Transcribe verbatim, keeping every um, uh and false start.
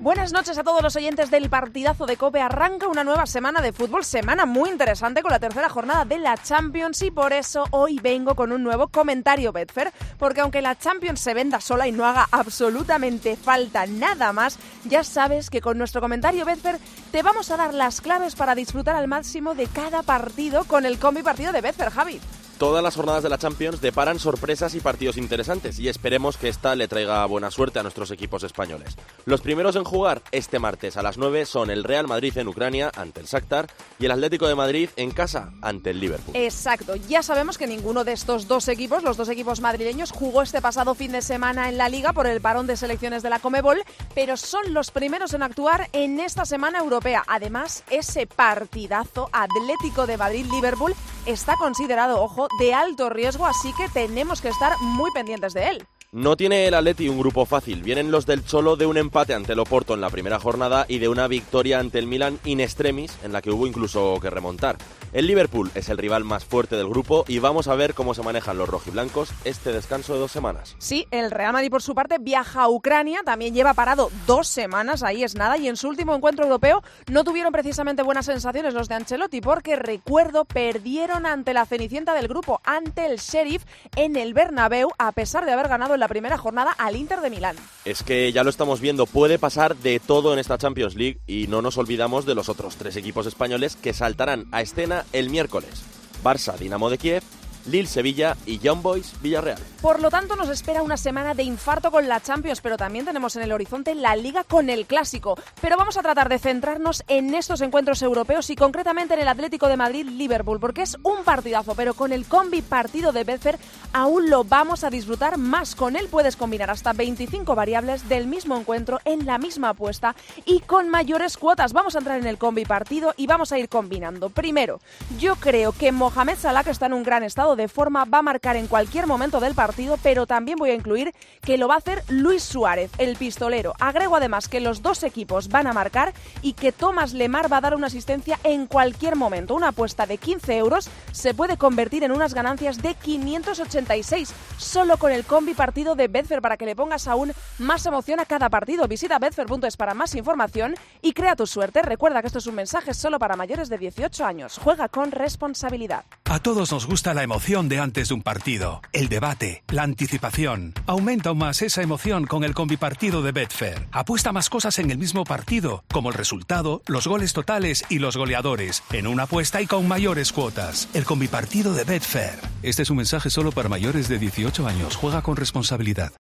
Buenas noches a todos los oyentes del partidazo de COPE. Arranca una nueva semana de fútbol, semana muy interesante con la tercera jornada de la Champions, y por eso hoy vengo con un nuevo comentario Betfair, porque aunque la Champions se venda sola y no haga absolutamente falta nada más, ya sabes que con nuestro comentario Betfair te vamos a dar las claves para disfrutar al máximo de cada partido con el combi partido de Betfair, Javi. Todas las jornadas de la Champions deparan sorpresas y partidos interesantes, y esperemos que esta le traiga buena suerte a nuestros equipos españoles. Los primeros en jugar este martes a las nueve son el Real Madrid en Ucrania ante el Shakhtar y el Atlético de Madrid en casa ante el Liverpool. Exacto, ya sabemos que ninguno de estos dos equipos, los dos equipos madrileños, jugó este pasado fin de semana en la Liga por el parón de selecciones de la Conmebol, pero son los primeros en actuar en esta semana europea. Además, ese partidazo Atlético de Madrid-Liverpool está considerado, ojo, de alto riesgo, así que tenemos que estar muy pendientes de él. No tiene el Atleti un grupo fácil. Vienen los del Cholo de un empate ante el Oporto en la primera jornada y de una victoria ante el Milan in extremis, en la que hubo incluso que remontar. El Liverpool es el rival más fuerte del grupo y vamos a ver cómo se manejan los rojiblancos este descanso de dos semanas. Sí, el Real Madrid por su parte viaja a Ucrania, también lleva parado dos semanas, ahí es nada, y en su último encuentro europeo no tuvieron precisamente buenas sensaciones los de Ancelotti, porque recuerdo, perdieron ante la cenicienta del grupo, ante el Sheriff en el Bernabéu, a pesar de haber ganado en la primera jornada al Inter de Milán. Es que ya lo estamos viendo, puede pasar de todo en esta Champions League, y no nos olvidamos de los otros tres equipos españoles que saltarán a escena el miércoles: Barça, Dinamo de Kiev, Lille, Sevilla y Young Boys, Villarreal. Por lo tanto, nos espera una semana de infarto con la Champions, pero también tenemos en el horizonte la Liga con el Clásico. Pero vamos a tratar de centrarnos en estos encuentros europeos y concretamente en el Atlético de Madrid-Liverpool, porque es un partidazo, pero con el combi partido de Betfair aún lo vamos a disfrutar más. Con él puedes combinar hasta veinticinco variables del mismo encuentro en la misma apuesta y con mayores cuotas. Vamos a entrar en el combi partido y vamos a ir combinando. Primero, yo creo que Mohamed Salah, que está en un gran estado de forma, va a marcar en cualquier momento del partido, pero también voy a incluir que lo va a hacer Luis Suárez, el pistolero. Agrego además que los dos equipos van a marcar y que Thomas Lemar va a dar una asistencia en cualquier momento. Una apuesta de quince euros se puede convertir en unas ganancias de quinientos ochenta y seis solo con el combi partido de Betfair, para que le pongas aún más emoción a cada partido. Visita betfair punto es para más información y crea tu suerte. Recuerda que esto es un mensaje solo para mayores de dieciocho años. Juega con responsabilidad. A todos nos gusta la emoción de antes de un partido, el debate, la anticipación. Aumenta aún más esa emoción con el combipartido de Betfair. Apuesta más cosas en el mismo partido, como el resultado, los goles totales y los goleadores, en una apuesta y con mayores cuotas. El combipartido de Betfair. Este es un mensaje solo para mayores de dieciocho años. Juega con responsabilidad.